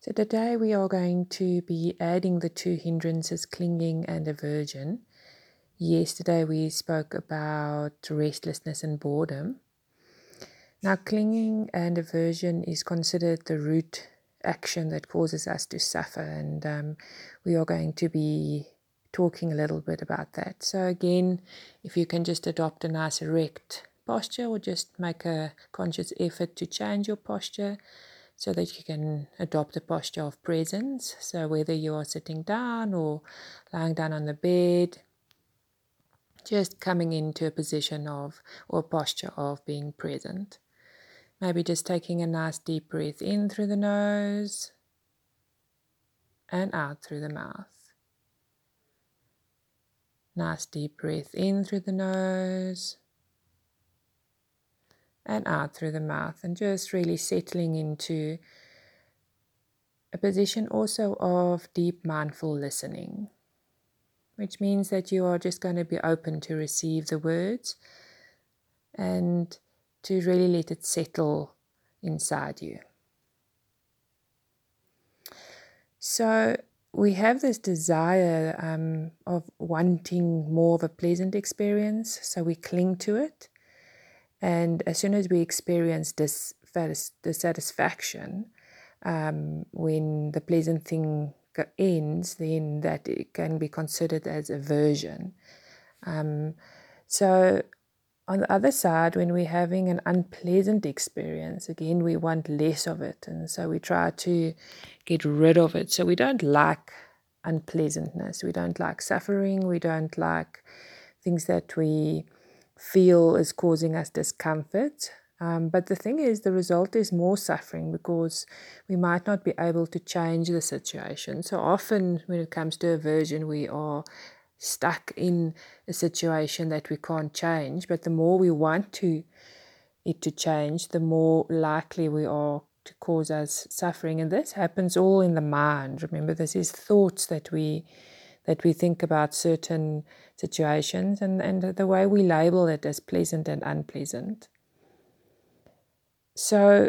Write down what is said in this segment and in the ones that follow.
So today we are going to be adding the two hindrances, clinging and aversion. Yesterday we spoke about restlessness and boredom. Now, clinging and aversion is considered the root action that causes us to suffer, and we are going to be talking a little bit about that. So again, if you can just adopt a nice erect posture or just make a conscious effort to change your posture, so that you can adopt a posture of presence. So whether you are sitting down or lying down on the bed, just coming into a position of or posture of being present. Maybe just taking a nice deep breath in through the nose and out through the mouth. Nice deep breath in through the nose and out through the mouth, and just really settling into a position also of deep mindful listening, which means that you are just going to be open to receive the words and to really let it settle inside you. So we have this desire of wanting more of a pleasant experience, so we cling to it. And as soon as we experience dissatisfaction, when the pleasant thing ends, then that it can be considered as aversion. So on the other side, when we're having an unpleasant experience, again, we want less of it. And so we try to get rid of it. So we don't like unpleasantness. We don't like suffering. We don't like things that we feel is causing us discomfort. But the thing is, the result is more suffering because we might not be able to change the situation. So often when it comes to aversion, we are stuck in a situation that we can't change. But the more we want it to change, the more likely we are to cause us suffering. And this happens all in the mind. Remember, this is thoughts that we think about certain situations and the way we label it as pleasant and unpleasant. So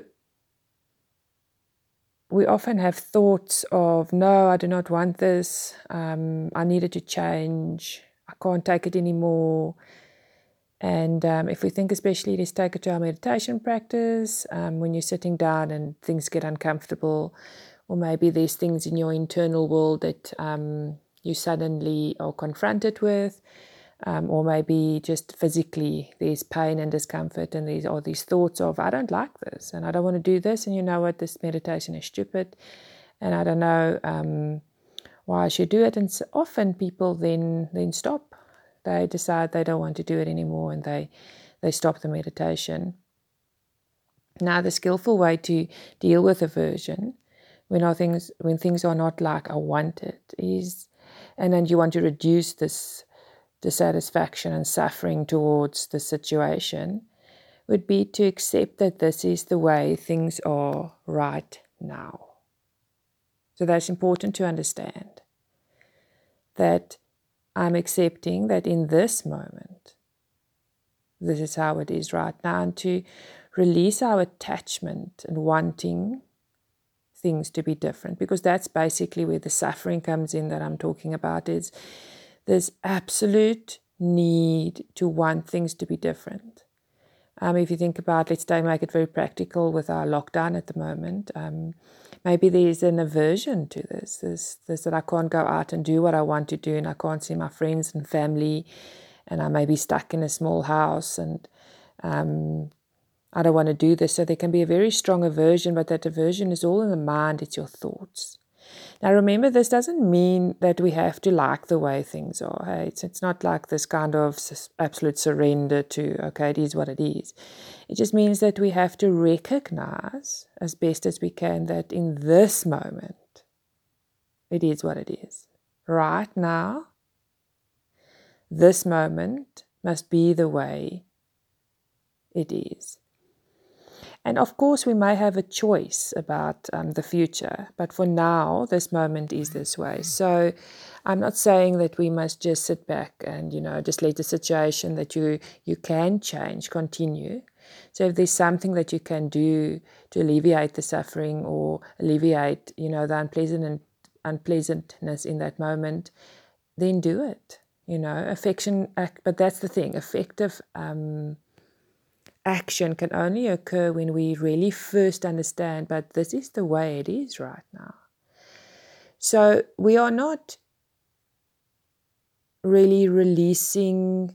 we often have thoughts of, no, I do not want this, I need it to change, I can't take it anymore. And if we think especially, let's take it to our meditation practice, when you're sitting down and things get uncomfortable, or maybe there's things in your internal world that you suddenly are confronted with, or maybe just physically there's pain and discomfort, and these are these thoughts of, I don't like this and I don't want to do this, and you know what, this meditation is stupid and I don't know why I should do it. And so often people then stop. They decide they don't want to do it anymore, and they stop the meditation. Now, the skillful way to deal with aversion when things are not like I want it is, and then you want to reduce this dissatisfaction and suffering towards the situation, would be to accept that this is the way things are right now. So that's important to understand, that I'm accepting that in this moment, this is how it is right now, and to release our attachment and wanting things to be different, because that's basically where the suffering comes in that I'm talking about, is this absolute need to want things to be different. If you think about, let's say, make it very practical with our lockdown at the moment, maybe there's an aversion to this that I can't go out and do what I want to do, and I can't see my friends and family, and I may be stuck in a small house, and I don't want to do this. So there can be a very strong aversion, but that aversion is all in the mind, it's your thoughts. Now remember, this doesn't mean that we have to like the way things are. Hey? It's not like this kind of absolute surrender to, okay, it is what it is. It just means that we have to recognize as best as we can that in this moment, it is what it is. Right now, this moment must be the way it is. And of course, we may have a choice about the future, but for now, this moment is this way. So I'm not saying that we must just sit back and, just let the situation that you can change continue. So if there's something that you can do to alleviate the suffering or alleviate, the unpleasantness in that moment, then do it. Affection, but that's the thing, effective action can only occur when we really first understand, but this is the way it is right now. So we are not really releasing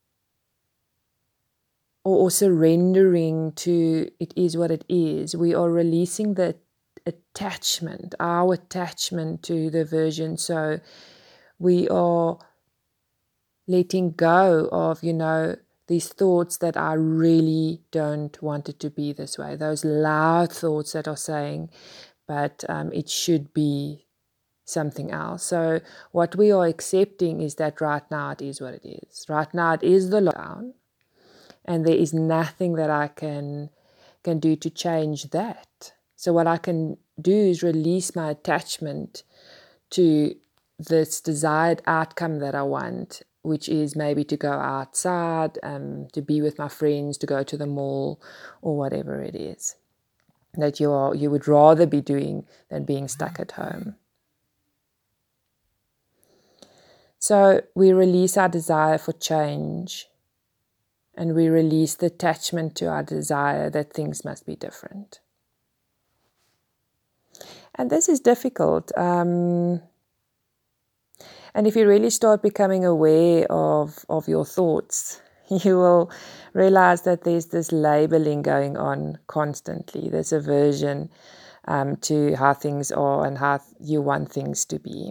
or surrendering to it is what it is. We are releasing the our attachment to the aversion. So we are letting go of, these thoughts that I really don't want it to be this way. Those loud thoughts that are saying, but it should be something else. So what we are accepting is that right now it is what it is. Right now it is the lockdown, and there is nothing that I can do to change that. So what I can do is release my attachment to this desired outcome that I want, which is maybe to go outside, to be with my friends, to go to the mall, or whatever it is that you would rather be doing than being stuck at home. So we release our desire for change, and we release the attachment to our desire that things must be different. And this is difficult. And if you really start becoming aware of your thoughts, you will realize that there's this labeling going on constantly. There's aversion to how things are and how you want things to be.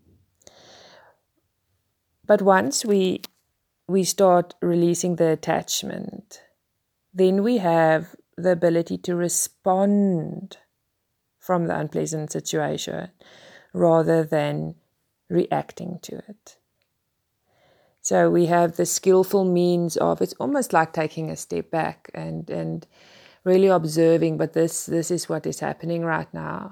But once we start releasing the attachment, then we have the ability to respond from the unpleasant situation rather than reacting to it. So we have the skillful means of, it's almost like taking a step back and really observing, but this is what is happening right now.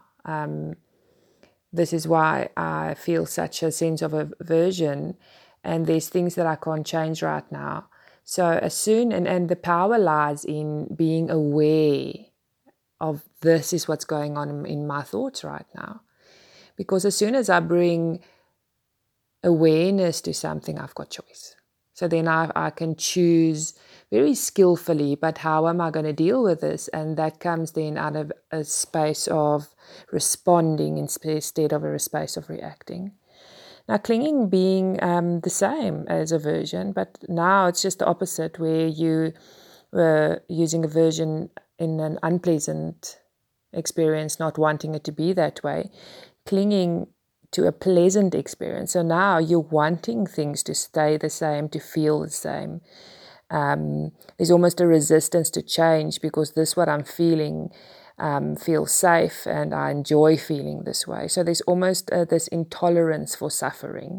This is why I feel such a sense of aversion, and there's things that I can't change right now. So as soon, and the power lies in being aware of this is what's going on in my thoughts right now. Because as soon as I bring awareness to something, I've got choice. So then I can choose very skillfully, but how am I going to deal with this? And that comes then out of a space of responding instead of a space of reacting. Now, clinging being the same as aversion, but now it's just the opposite, where you were using aversion in an unpleasant experience, not wanting it to be that way, clinging to a pleasant experience. So now you're wanting things to stay the same, to feel the same. There's almost a resistance to change because this, what I'm feeling, feels safe and I enjoy feeling this way. So there's almost this intolerance for suffering.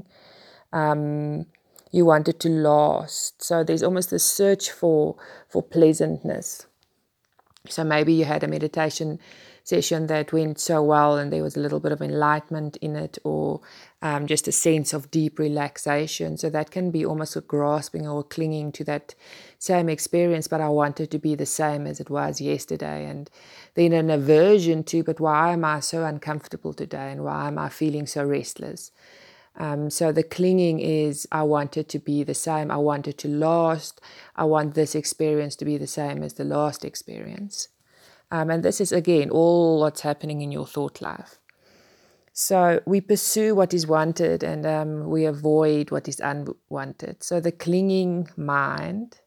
You want it to last. So there's almost this search for pleasantness. So maybe you had a meditation session that went so well and there was a little bit of enlightenment in it, or just a sense of deep relaxation. So that can be almost a grasping or clinging to that same experience, but I want it to be the same as it was yesterday. And then an aversion to, but why am I so uncomfortable today, and why am I feeling so restless? So the clinging is, I want it to be the same. I want it to last. I want this experience to be the same as the last experience. And this is, again, all what's happening in your thought life. So we pursue what is wanted and we avoid what is unwanted. So the clinging mind,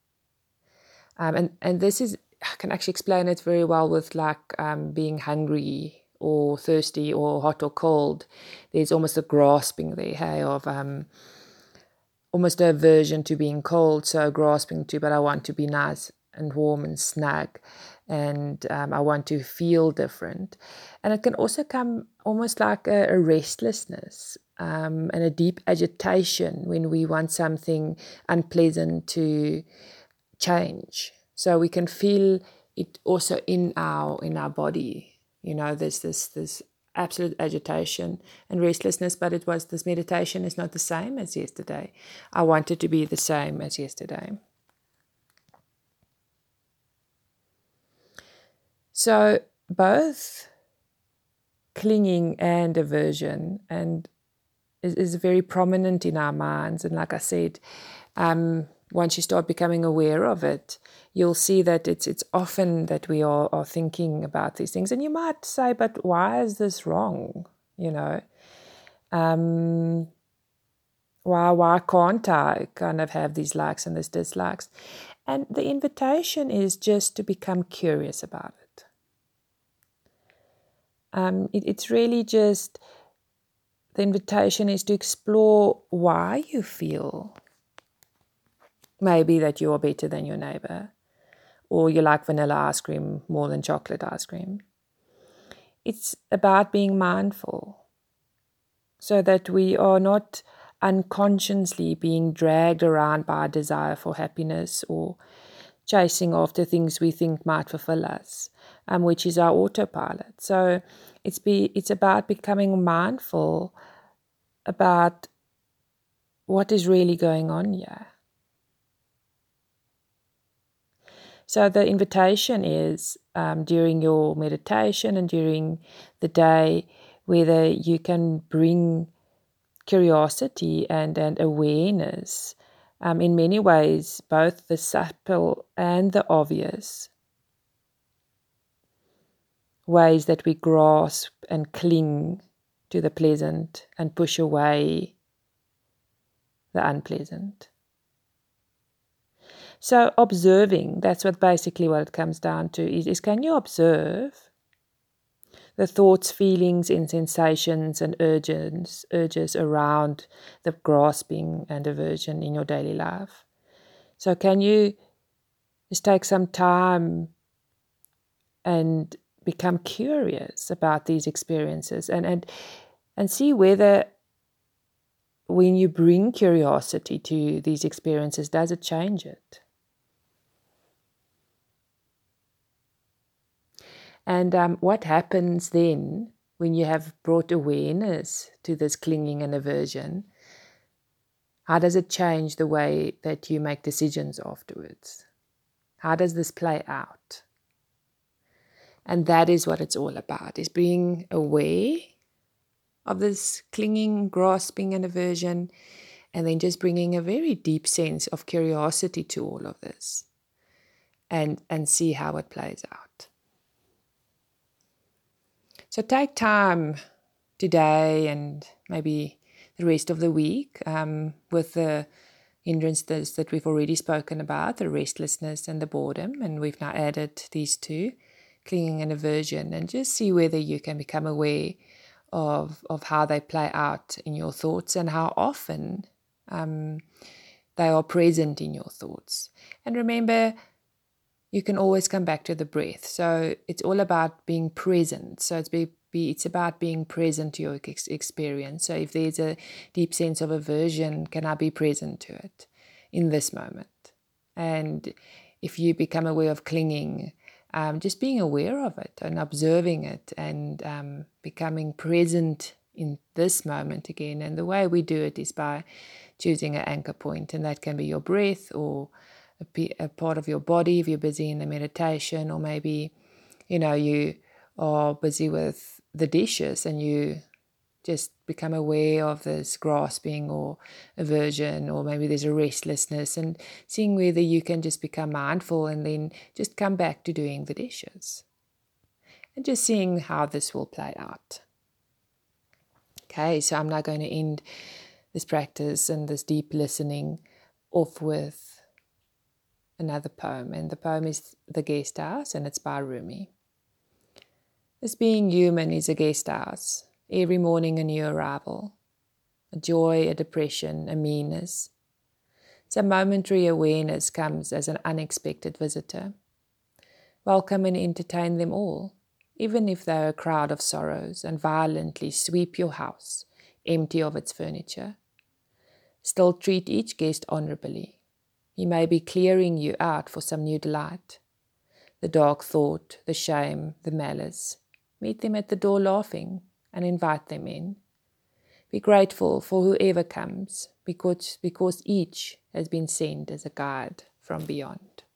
and this is, I can actually explain it very well with being hungry or thirsty or hot or cold. There's almost a grasping there, hey, of almost an aversion to being cold, so grasping to, but I want to be nice and warm and snug, and I want to feel different. And it can also come almost like a restlessness and a deep agitation when we want something unpleasant to change. So we can feel it also in our body. There's this absolute agitation and restlessness, but it was, this meditation is not the same as yesterday. I want it to be the same as yesterday. So both clinging and aversion and is very prominent in our minds. And like I said, once you start becoming aware of it, you'll see that it's often that we are thinking about these things. And you might say, but why is this wrong? Why can't I kind of have these likes and these dislikes? And the invitation is just to become curious about it. It's really just, the invitation is to explore why you feel maybe that you are better than your neighbor, or you like vanilla ice cream more than chocolate ice cream. It's about being mindful so that we are not unconsciously being dragged around by a desire for happiness or chasing after things we think might fulfill us, which is our autopilot. So it's about becoming mindful about what is really going on here. So the invitation is during your meditation and during the day, whether you can bring curiosity and awareness, in many ways, both the subtle and the obvious ways that we grasp and cling to the pleasant and push away the unpleasant. So observing, that's what it comes down to, is can you observe the thoughts, feelings, and sensations and urges around the grasping and aversion in your daily life? So can you just take some time and become curious about these experiences and see whether when you bring curiosity to these experiences, does it change it? And what happens then when you have brought awareness to this clinging and aversion? How does it change the way that you make decisions afterwards? How does this play out? And that is what it's all about, is being aware of this clinging, grasping, and aversion, and then just bringing a very deep sense of curiosity to all of this and see how it plays out. So take time today and maybe the rest of the week with the hindrances that we've already spoken about, the restlessness and the boredom, and we've now added these two, clinging and aversion, and just see whether you can become aware of how they play out in your thoughts and how often they are present in your thoughts. And remember, you can always come back to the breath. So it's all about being present. So it's about being present to your experience. So if there's a deep sense of aversion, can I be present to it in this moment? And if you become aware of clinging, just being aware of it and observing it and becoming present in this moment again. And the way we do it is by choosing an anchor point, and that can be your breath or a part of your body if you're busy in the meditation, or maybe, you are busy with the dishes and you just become aware of this grasping or aversion, or maybe there's a restlessness, and seeing whether you can just become mindful and then just come back to doing the dishes and just seeing how this will play out. Okay, so I'm now going to end this practice and this deep listening off with another poem, and the poem is The Guest House, and it's by Rumi. This being human is a guest house, every morning a new arrival, a joy, a depression, a meanness. Some momentary awareness comes as an unexpected visitor. Welcome and entertain them all, even if they are a crowd of sorrows and violently sweep your house, empty of its furniture. Still treat each guest honorably. He may be clearing you out for some new delight. The dark thought, the shame, the malice. Meet them at the door laughing and invite them in. Be grateful for whoever comes, because each has been sent as a guide from beyond.